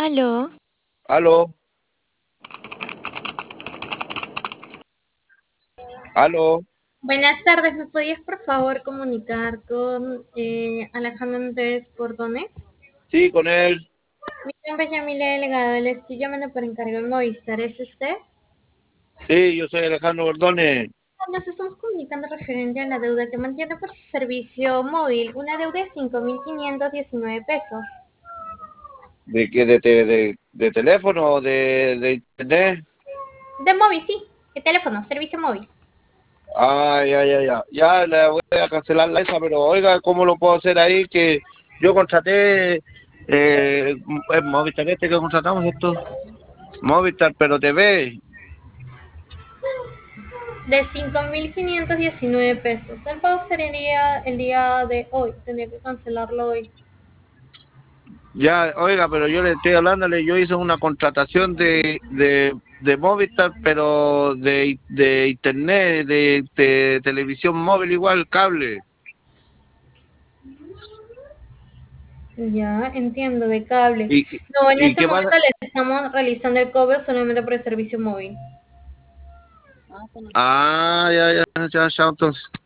Aló, Aló, aló. Buenas tardes, ¿me podías por favor comunicar con Alejandro Andrés Bordones? Sí, con él. Mi nombre es Yamile Delegado, le estoy llamando por encargo de Movistar, ¿es usted? Sí, yo soy Alejandro Bordones. Nos estamos comunicando referente a la deuda que mantiene por su servicio móvil, una deuda de 5.519 pesos. ¿De qué? ¿De teléfono o de internet? De móvil, sí, de teléfono, servicio móvil. Ah, ya, ya, ya. Ya le voy a cancelar la esa, pero oiga, ¿cómo lo puedo hacer ahí? Que yo contraté es Movistar este que contratamos esto. Movistar, pero TV. De 5.519 pesos. El pago sería el día de hoy, tendría que cancelarlo hoy. Ya, oiga, pero yo le estoy hablándole, yo hice una contratación de Movistar, pero de internet, de televisión móvil igual, cable. Ya, entiendo, de cable. ¿Y, No, en y este qué pasa? momento le estamos realizando el cobro solamente por el servicio móvil. Ah, ya, ya, ya, ya, entonces.